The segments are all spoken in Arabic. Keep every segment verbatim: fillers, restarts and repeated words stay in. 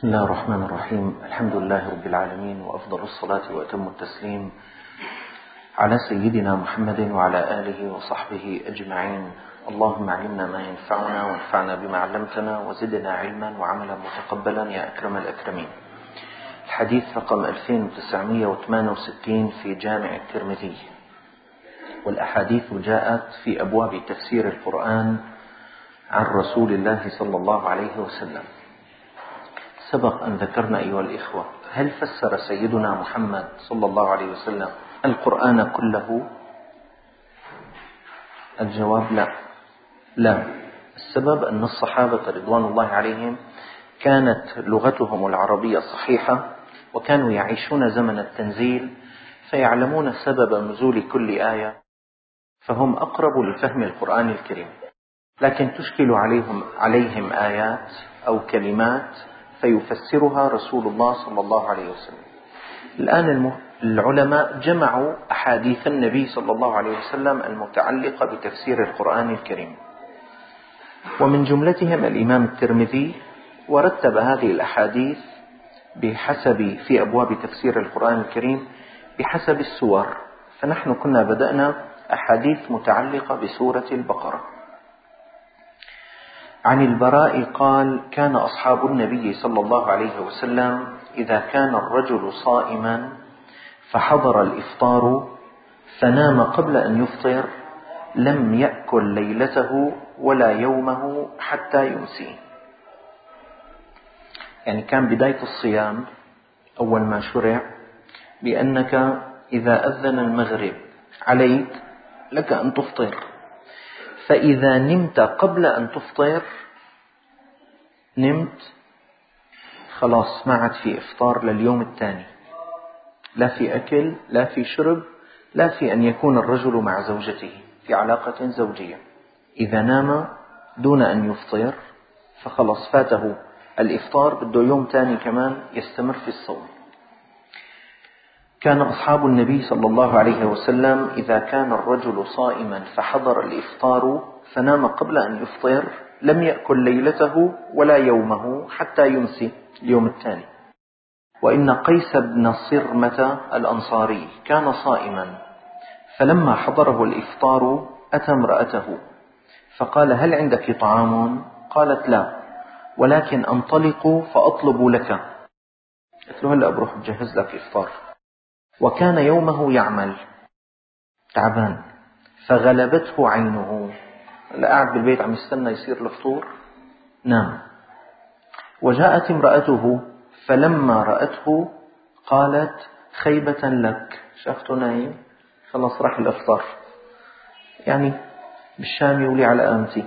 بسم الله الرحمن الرحيم. الحمد لله رب العالمين، وأفضل الصلاة وأتم التسليم على سيدنا محمد وعلى آله وصحبه أجمعين. اللهم علمنا ما ينفعنا وانفعنا بما علمتنا وزدنا علما وعملا متقبلا يا أكرم الأكرمين. الحديث رقم ألفين وتسعمائة وثمانية وستين في جامع الترمذي، والأحاديث جاءت في أبواب تفسير القرآن عن رسول الله صلى الله عليه وسلم. سبق أن ذكرنا أيها الإخوة، هل فسر سيدنا محمد صلى الله عليه وسلم القرآن كله؟ الجواب لا لا السبب أن الصحابة رضوان الله عليهم كانت لغتهم العربية صحيحة، وكانوا يعيشون زمن التنزيل فيعلمون سبب نزول كل آية، فهم أقرب لفهم القرآن الكريم. لكن تشكل عليهم عليهم آيات أو كلمات فيفسرها رسول الله صلى الله عليه وسلم. الآن العلماء جمعوا أحاديث النبي صلى الله عليه وسلم المتعلقة بتفسير القرآن الكريم، ومن جملتهم الإمام الترمذي، ورتب هذه الأحاديث بحسب في أبواب تفسير القرآن الكريم بحسب السور. فنحن كنا بدأنا أحاديث متعلقة بسورة البقرة. عن البراء قال: كان أصحاب النبي صلى الله عليه وسلم إذا كان الرجل صائما فحضر الإفطار فنام قبل أن يفطر لم يأكل ليلته ولا يومه حتى يمسي. يعني كان بداية الصيام أول ما شرع بأنك إذا أذن المغرب عليك لك أن تفطر، فإذا نمت قبل أن تفطر نمت خلاص ما عاد في إفطار لليوم الثاني، لا في أكل لا في شرب، لا في أن يكون الرجل مع زوجته في علاقة زوجية. إذا نام دون أن يفطر فخلاص فاته الإفطار، بده يوم ثاني كمان يستمر في الصوم. كان أصحاب النبي صلى الله عليه وسلم إذا كان الرجل صائما فحضر الإفطار فنام قبل أن يفطر لم يأكل ليلته ولا يومه حتى يمسي اليوم الثاني. وإن قيس بن صرمة الأنصاري كان صائما، فلما حضره الإفطار أتى امرأته فقال: هل عندك طعام؟ قالت: لا، ولكن أنطلق فأطلب لك. قلت له: هلأ بروح بجهز لك إفطار. وكان يومه يعمل تعبان فغلبته عينه، قاعد بالبيت عم يستنى يصير الفطور، نام. وجاءت امرأته فلما رأته قالت: خيبة لك، شافته نايم خلاص راح الإفطار، يعني بالشام يولي على أمتي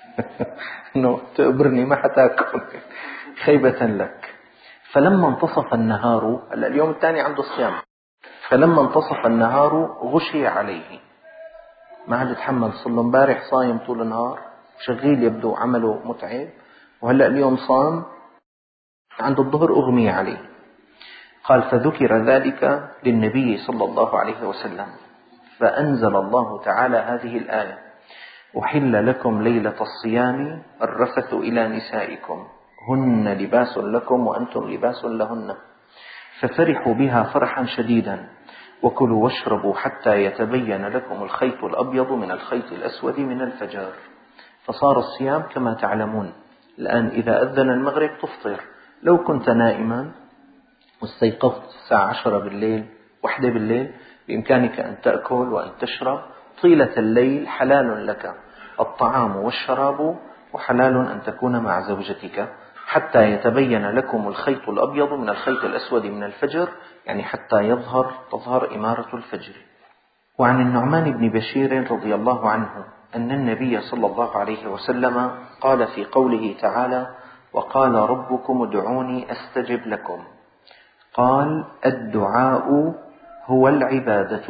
إنه تقبرني ما حتاكل، خيبة لك. فلما انتصف النهار، اليوم الثاني عنده صيام، فلما انتصف النهار غشي عليه، ما عاد يتحمل، صار له امبارح صايم طول النهار شغيل، يبدو عمله متعب، وهلأ اليوم صام، عند الظهر أغمي عليه. قال: فذكر ذلك للنبي صلى الله عليه وسلم، فأنزل الله تعالى هذه الآية: أحل لكم ليلة الصيام الرفث إلى نسائكم هن لباس لكم وأنتم لباس لهن. ففرحوا بها فرحا شديدا، وكلوا واشربوا حتى يتبين لكم الخيط الأبيض من الخيط الأسود من الفجر. فصار الصيام كما تعلمون الآن إذا أذن المغرب تفطر، لو كنت نائما واستيقظت الساعة عشرة بالليل واحدة بالليل بإمكانك أن تأكل وأن تشرب طيلة الليل، حلال لك الطعام والشراب، وحلال أن تكون مع زوجتك حتى يتبين لكم الخيط الأبيض من الخيط الأسود من الفجر، يعني حتى يظهر تظهر إمارة الفجر. وعن النعمان بن بشير رضي الله عنه أن النبي صلى الله عليه وسلم قال في قوله تعالى: وقال ربكم ادعوني أستجب لكم، قال: الدعاء هو العبادة.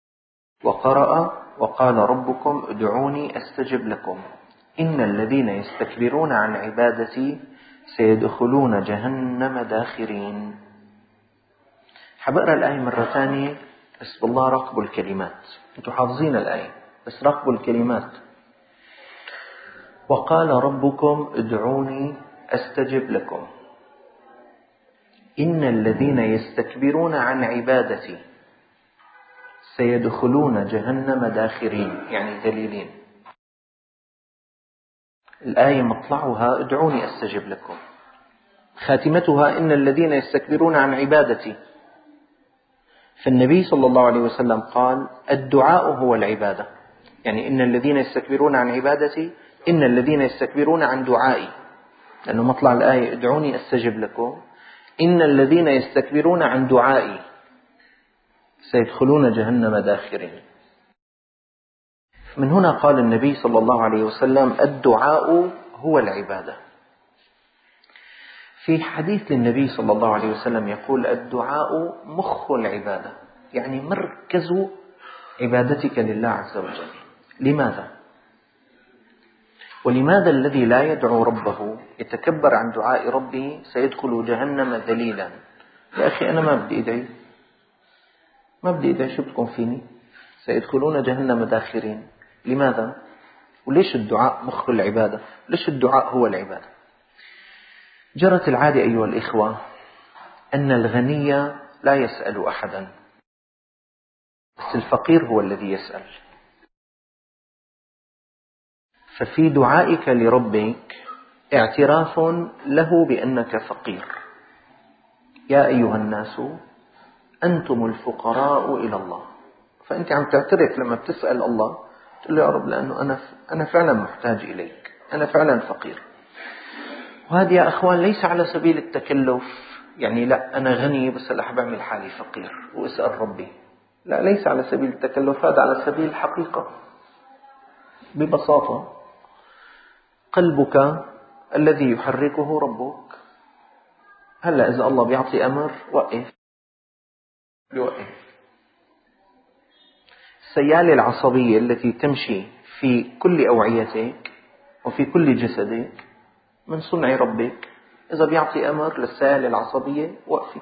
وقرأ: وقال ربكم ادعوني أستجب لكم إن الذين يستكبرون عن عبادتي سيدخلون جهنم داخرين. حبقرأ الآية مرة ثانية، بس بالله راقبوا الكلمات، أنتم حافظين الآية بس راقبوا الكلمات. وقال ربكم ادعوني أستجب لكم، إن الذين يستكبرون عن عبادتي سيدخلون جهنم داخرين، يعني ذليلين. الآية مطلعها ادعوني أستجب لكم، خاتمتها إن الذين يستكبرون عن عبادتي. فالنبي صلى الله عليه وسلم قال الدعاء هو العبادة، يعني إن الذين يستكبرون عن عبادتي، إن الذين يستكبرون عن دعائي، لأنه مطلع الآية ادعوني أستجب لكم، إن الذين يستكبرون عن دعائي سيدخلون جهنم داخرين. من هنا قال النبي صلى الله عليه وسلم الدعاء هو العبادة. في حديث للنبي صلى الله عليه وسلم يقول الدعاء مخ العبادة، يعني مركز عبادتك لله عز وجل. لماذا؟ ولماذا الذي لا يدعو ربه يتكبر عن دعاء ربه سيدخل جهنم ذليلا؟ يا أخي أنا ما بدي أدعي، ما بدي أدعي، شو بدكم فيني؟ سيدخلون جهنم داخرين. لماذا؟ وليش الدعاء مخ العبادة؟ ليش الدعاء هو العبادة؟ جرت العادة أيها الإخوة أن الغني لا يسأل أحدا، بس الفقير هو الذي يسأل. ففي دعائك لربك اعتراف له بأنك فقير. يا أيها الناس أنتم الفقراء إلى الله. فأنت عم تعترف لما بتسأل الله، تقول له يا رب لأنه أنا أنا فعلا محتاج إليك، أنا فعلا فقير. وهذا يا أخوان ليس على سبيل التكلف، يعني لا أنا غني بس هلا بعمل حالي فقير وأسأل ربي، لا، ليس على سبيل التكلف، هذا على سبيل الحقيقة. ببساطة قلبك الذي يحركه ربك. هلا إذا الله بيعطي أمر وقف، بيوقف. السيالة العصبية التي تمشي في كل أوعيتك وفي كل جسدك من صنع ربك. إذا بيعطي أمر للسيالة العصبية وقفي.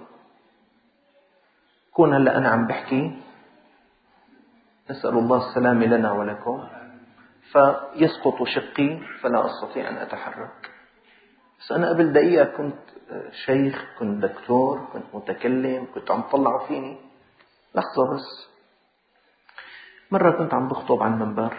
كون هلا أنا عم بحكي، نسأل الله السلامة لنا ولكم، فيسقط شقي فلا أستطيع أن أتحرك. بس أنا قبل دقيقة كنت شيخ، كنت دكتور، كنت متكلم، كنت عم طلعوا فيني. لحظة بس. مرة كنت عم بخطب عن منبر،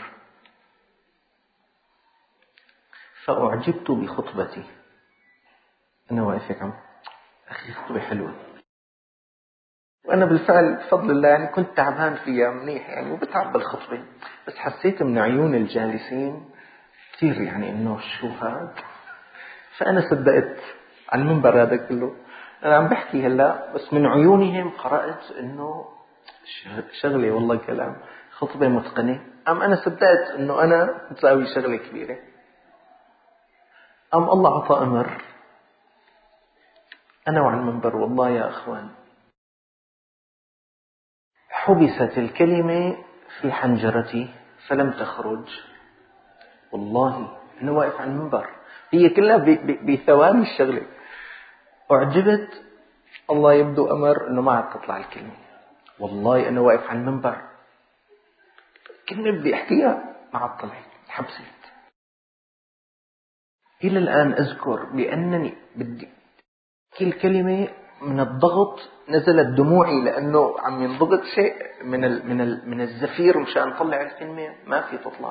فأعجبت بخطبتي. أنا واقف عم أخي خطبة حلوة، وأنا بالفعل بفضل الله يعني كنت تعبان فيها منيح يعني، وبتعب بالخطبة، بس حسيت من عيون الجالسين كثير يعني إنه شو هاد. فأنا صدقت على المنبر هذا كله. أنا عم بحكي هلا بس من عيونهم قرأت إنه شغلة والله كلام خطبة متقنة. أم أنا صدقت إنه أنا بتساوي شغلة كبيرة. أم الله عطى أمر، أنا وعلى المنبر والله يا أخوان حبست الكلمة في حنجرتي فلم تخرج. والله أنا واقف على المنبر، هي كلها بثواني الشغلة. أعجبت، الله يبدو أمر إنه ما عاد تطلع الكلمة. والله أنا واقف على المنبر، كلمة بدي أحكيها ما عاد طلعت، حبست. إلى الآن أذكر بأنني بدي كل كلمة من الضغط نزلت دموعي، لأنه عم ينضغط شيء من ال من ال من الزفير مشان نطلع الكلمة ما في تطلع.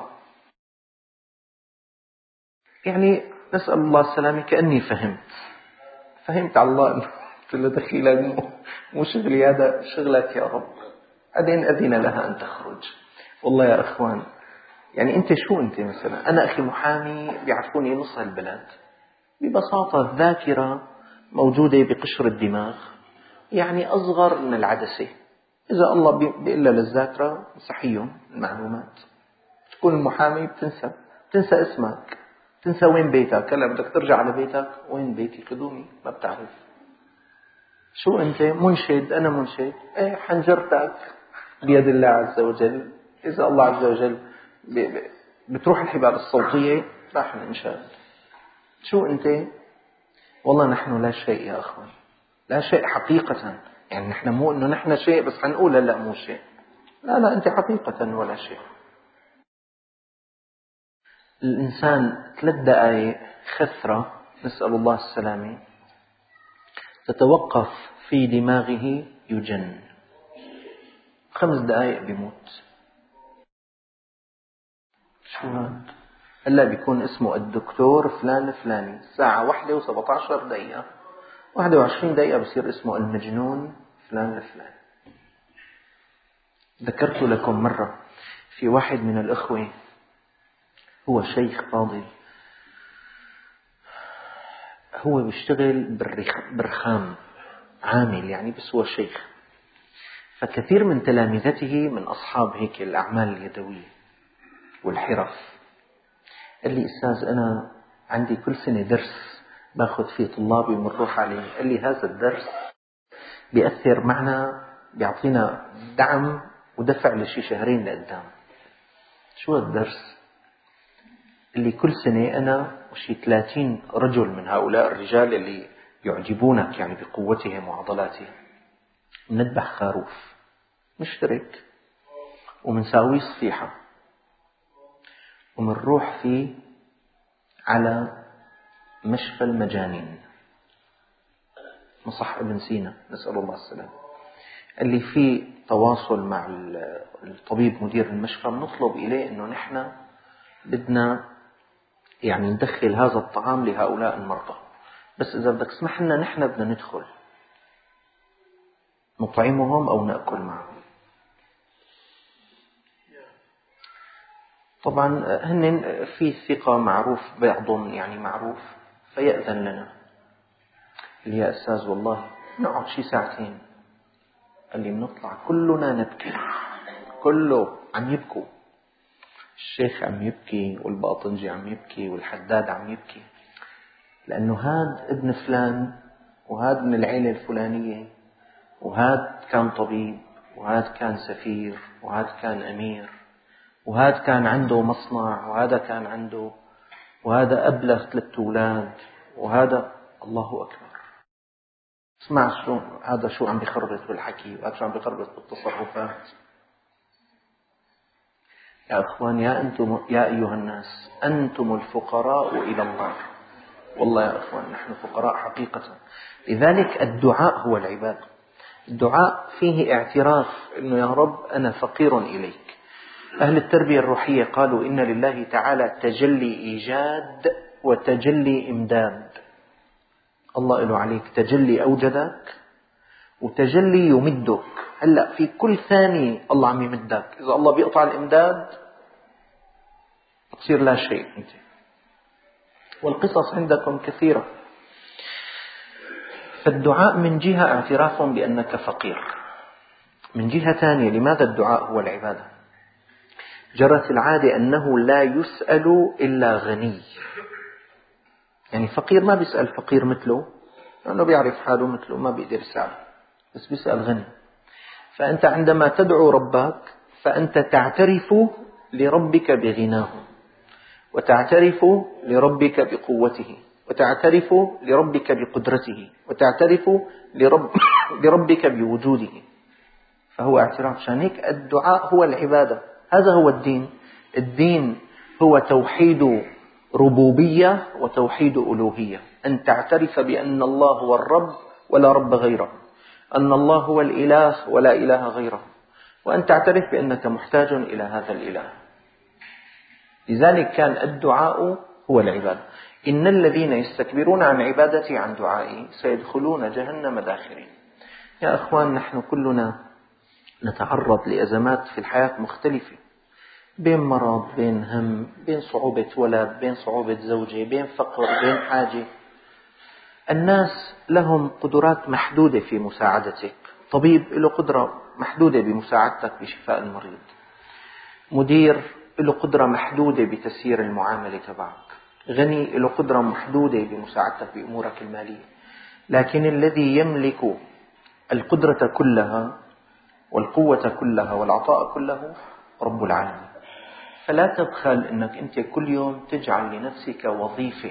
يعني نسأل الله السلامة. كأني فهمت فهمت على الله إنه قلت له دخيلة، مو شغلي هذا، شغلك يا رب. أدين أذن لها أن تخرج. والله يا أخوان يعني أنت شو أنت مثلا، أنا أخي محامي بيعرفوني نص البلد. ببساطة الذاكرة موجودة بقشر الدماغ، يعني أصغر من العدسة. إذا الله بيقول للذاكرة صحيهم المعلومات. تكون المحامي بتنسى بتنسى اسمك، تنسى وين بيتك. هلا بدك ترجع على بيتك، وين بيتي قدومي، ما بتعرف. شو أنت منشد، أنا منشد، إيه حنجرتك بيد الله عز وجل. إذا الله عز وجل بتروح الحبال الصوتية راح الإنشاد. شو أنت؟ والله نحن لا شيء يا أخوان، لا شيء حقيقة. يعني نحن مو إنه نحن شيء بس حنقول لا مو شيء. لا لا أنت حقيقة ولا شيء. الإنسان ثلاث دقائق خثرة، نسأل الله السلامة، تتوقف في دماغه يجن، خمس دقائق بيموت. شو هاد؟ هلا بيكون اسمه الدكتور فلان الفلاني، ساعة واحدة وسبعة عشر دقيقة، واحدة وعشرين دقيقة بصير اسمه المجنون فلان الفلاني. ذكرت لكم مرة في واحد من الأخوة هو شيخ فاضل، هو بيشتغل بالرخام عامل يعني، بس هو شيخ. فكثير من تلامذته من أصحاب هيك الأعمال اليدوية والحرف. قال لي أستاذ أنا عندي كل سنة درس باخذ فيه طلابي ومنروح عليه. قال لي هذا الدرس بيأثر معنا، بيعطينا دعم ودفع لشي شهرين لقدام. شو الدرس؟ اللي كل سنة أنا وشي ثلاثين رجل من هؤلاء الرجال اللي يعجبونك يعني بقوتهم وعضلاتهم نذبح خروف، نشترك ومنساويه صفيحة ومنروح فيه على مشفى المجانين، مصح ابن سينا نسأل الله السلامة. اللي فيه تواصل مع الطبيب مدير المشفى، نطلب إليه أنه نحن بدنا يعني ندخل هذا الطعام لهؤلاء المرضى، بس إذا بدك تسمح لنا نحن بدنا ندخل نطعمهم أو نأكل معهم. طبعا هن في ثقة معروف بعضهم يعني معروف، فيأذن لنا. اللي يا أستاذ والله نقعد شي ساعتين. اللي بنطلع كلنا نبكي، كله عم يبكوا، الشيخ عم يبكي والباطنجي عم يبكي والحداد عم يبكي، لأنه هاد ابن فلان وهاد من العيلة الفلانية وهاد كان طبيب وهاد كان سفير وهاد كان أمير وهاد كان عنده مصنع وهذا كان عنده، وهذا أبلغ ثلاثة أولاد، وهذا الله أكبر. اسمع شو هذا شو عم بيخربط بالحكي، وهذا شو عم بيخربط بالتصرفات. يا أخوان يا أنتم يا أيها الناس أنتم الفقراء إلى الله. والله يا أخوان نحن فقراء حقيقة. لذلك الدعاء هو العبادة. الدعاء فيه اعتراف إنه يا رب أنا فقير إليك. أهل التربية الروحية قالوا إن لله تعالى تجلي إيجاد وتجلي إمداد. الله له عليك تجلي أوجدك وتجلي يمدك. هلأ في كل ثانية الله عم يمدك. إذا الله بيقطع الإمداد تصير لا شيء أنت. والقصص عندكم كثيرة. فالدعاء من جهة اعتراف بأنك فقير، من جهة ثانية لماذا الدعاء هو العبادة؟ جرت العادة أنه لا يسأل إلا غني. يعني فقير ما بيسأل فقير مثله لأنه بيعرف حاله مثله ما بيقدر يسأل، بس بيسأل غني. فأنت عندما تدعو ربك فأنت تعترف لربك بغناه، وتعترف لربك بقوته، وتعترف لربك بقدرته، وتعترف لرب لربك بوجوده. فهو اعتراف. شانك الدعاء هو العبادة. هذا هو الدين. الدين هو توحيد ربوبية وتوحيد ألوهية. أن تعترف بأن الله هو الرب ولا رب غيره، أن الله هو الإله ولا إله غيره، وأن تعترف بأنك محتاج إلى هذا الإله. لذلك كان الدعاء هو العبادة. إن الذين يستكبرون عن عبادتي عن دعائي سيدخلون جهنم داخرين. يا أخوان نحن كلنا نتعرض لأزمات في الحياة مختلفة، بين مرض، بين هم، بين صعوبة ولد، بين صعوبة زوجة، بين فقر، بين حاجة. الناس لهم قدرات محدودة في مساعدتك. طبيب له قدرة محدودة بمساعدتك بشفاء المريض. مدير له قدرة محدودة بتسيير المعاملة تبعك. غني له قدرة محدودة بمساعدتك بأمورك المالية. لكن الذي يملك القدرة كلها والقوة كلها والعطاء كله رب العالمين. فلا تبخل أنك أنت كل يوم تجعل لنفسك وظيفة،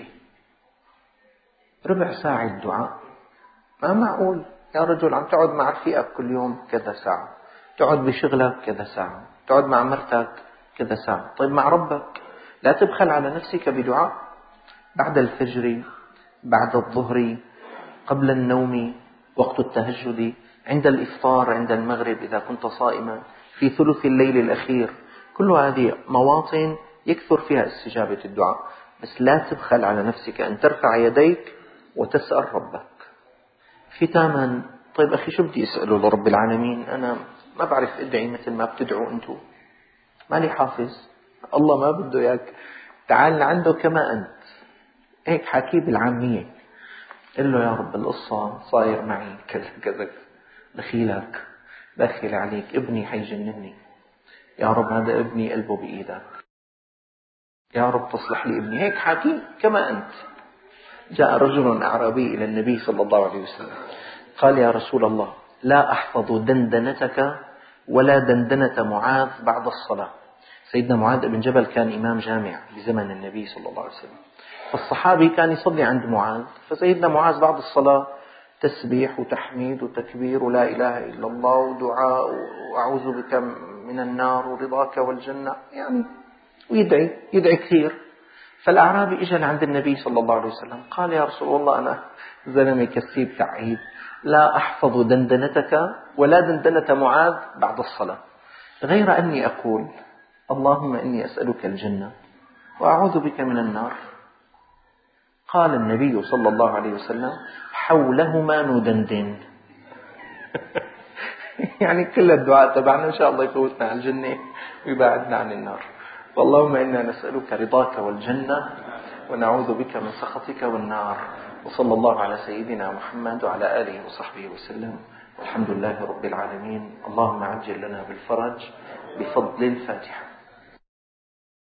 ربع ساعة دعاء. ما معقول يا رجل عم تقعد مع رفيقك كل يوم كذا ساعة، تقعد بشغلك كذا ساعة، تقعد مع مرتك كذا ساعة. طيب مع ربك لا تبخل على نفسك بدعاء بعد الفجر، بعد الظهر، قبل النوم، وقت التهجد، عند الإفطار، عند المغرب إذا كنت صائما، في ثلث الليل الأخير. كل هذه مواطن يكثر فيها استجابة الدعاء، بس لا تبخل على نفسك أن ترفع يديك وتسأل ربك. ختاما، طيب أخي شو بدي أسأله لرب العالمين؟ أنا ما بعرف أدعي مثل ما بتدعوا أنتم، مالي حافظ، الله ما بده إياك، تعال عنده كما أنت. هيك حكي بالعامية، قل له يا رب القصة صاير معي كذا كذا، دخيلك دخل عليك ابني حيجنني، يا رب هذا ابني قلبه بإيدك، يا رب تصلح لي ابني. هيك حكي كما أنت. جاء رجل أعرابي إلى النبي صلى الله عليه وسلم قال يا رسول الله لا أحفظ دندنتك ولا دندنة معاذ بعد الصلاة. سيدنا معاذ بن جبل كان إمام جامع بزمن النبي صلى الله عليه وسلم، فالصحابي كان يصلي عند معاذ، فسيدنا معاذ بعد الصلاة تسبيح وتحميد وتكبير ولا إله إلا الله ودعاء وأعوذ بك من النار ورضاك والجنة، يعني ويدعي يدعي كثير. فالأعرابي إجا عند النبي صلى الله عليه وسلم قال يا رسول الله أنا زلمة كثيب تعيد، لا أحفظ دندنتك ولا دندنة معاذ بعد الصلاة، غير أني أقول اللهم إني أسألك الجنة وأعوذ بك من النار. قال النبي صلى الله عليه وسلم حولهما ندندن. يعني كل الدعاء تبعنا إن شاء الله يفوتنا على الجنة ويبعدنا عن النار. اللهم إنا نسألك رضاك والجنة ونعوذ بك من سخطك والنار. وصلى الله على سيدنا محمد وعلى آله وصحبه وسلم، والحمد لله رب العالمين. اللهم عجل لنا بالفرج بفضل الفاتحة.